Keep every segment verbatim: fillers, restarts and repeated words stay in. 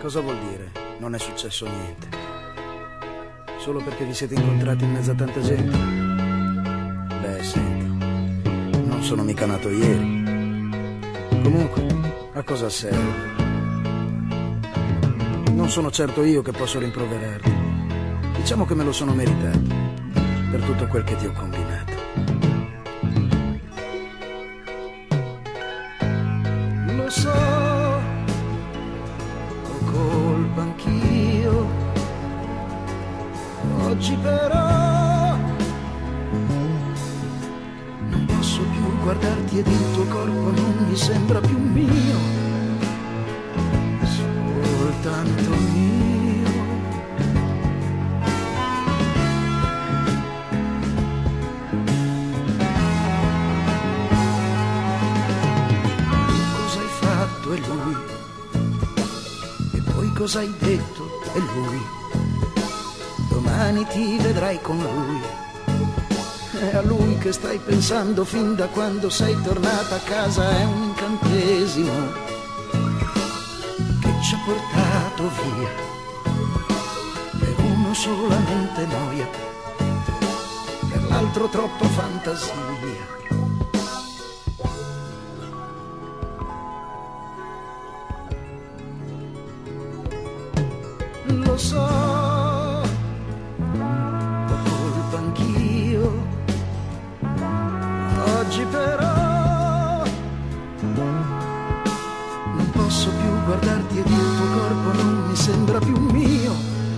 Cosa vuol dire? Non è successo niente. Solo perché vi siete incontrati in mezzo a tanta gente? Beh, senti, non sono mica nato ieri. Comunque, a cosa serve? Non sono certo io che posso rimproverarti. Diciamo che me lo sono meritato per tutto quel che ti ho combinato. Lo so, ho colpa anch'io. Oggi però non posso più guardarti ed il tuo corpo non mi sembra più mio, soltanto mio. Cosa hai fatto? È lui. E poi cosa hai detto? È lui. Domani ti vedrai con lui. È a lui che stai pensando fin da quando sei tornata a casa. È un incantesimo che ci ha portato via. Per uno solamente noia, per l'altro troppa fantasia. Lo so, oggi però non posso più guardarti ed il tuo corpo non mi sembra più mio.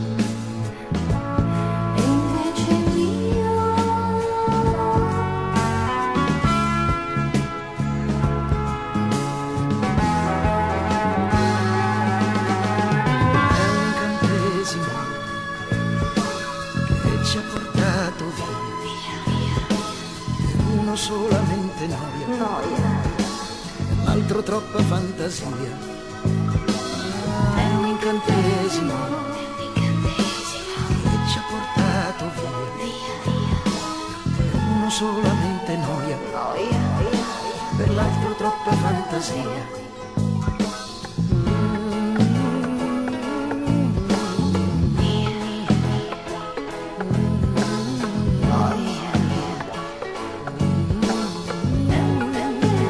E invece mio. È un incantesimo che ci ha portato via. Uno solamente noia, Noia. l'altro troppa fantasia. È un incantesimo che ci ha portato via. Uno solamente noia, Noia. per l'altro troppa fantasia.